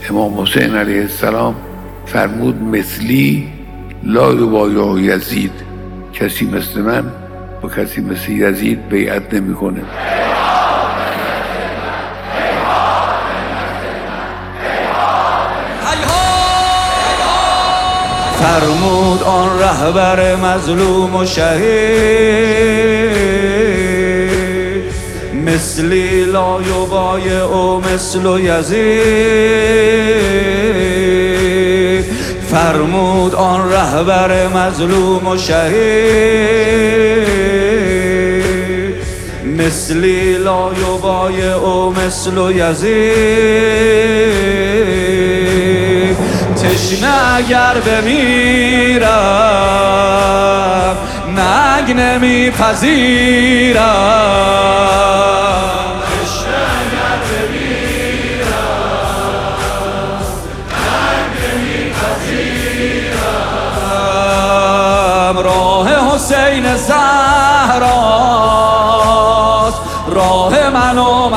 امام حسین علیه السلام فرمود مثلی لا یبایع یزید، کسی مثل من با کسی مثل یزید بیعت نمیکنه. فرمود آن رهبر مظلوم و شهید، مثلی لا یبایع مثل یزید. فرمود آن رهبر مظلوم و شهید، مثلی لا یبایع مثل یزید. تشنه اگر بمیرم نگ نمیپذیرم، تشنه اگر بمیرم نگ نمیپذیرم. راه حسین زهراست راه من و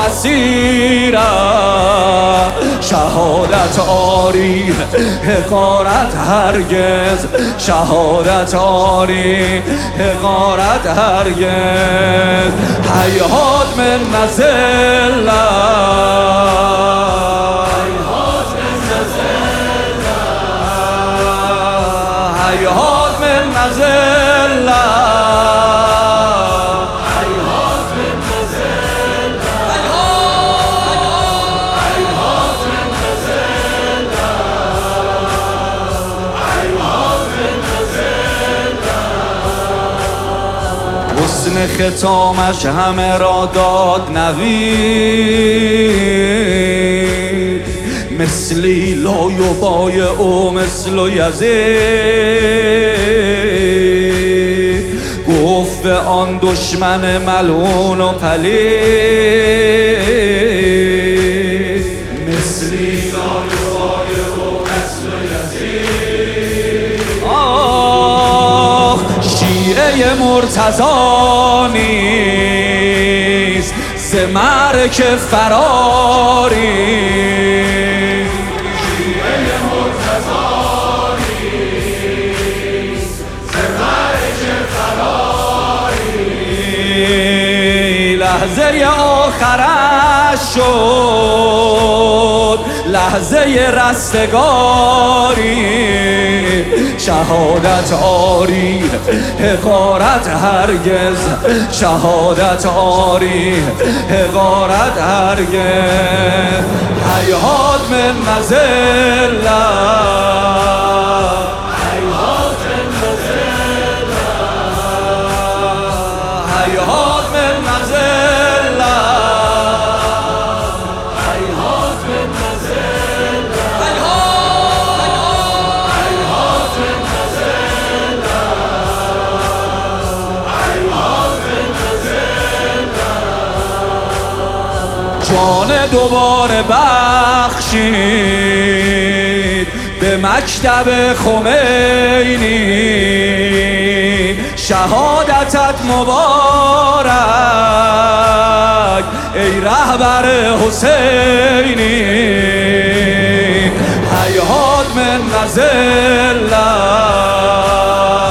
مسیرم، شهادت آری حقارت هرگز، شهادت آری حقارت هرگز. هیهات من نزله، هیهات من نزله، هیهات من نزله، حسن ختامش همه را داد نوید، مثلی لا یبایع مثل یزید. گفت به آن دشمن ملعون و پلید، مثلی لا یبایع مثل یزید. شیعه مرتضی نیست ز مرگ فراری، شیعه مرتضی نیست ز مرگ فراری. لحظه آخرش شد لحظه رستگاری، شهادت آری حقارت هرگز، شهادت آری حقارت هرگز. هیهات من نزله، هیهات من نزله، هیهات من نزله، هیهات من نزله، هیهات من جان دوباره بخشید به مکتب خمینی، شهادتت مبارک ای رهبر حسینی. هیهات من نزله،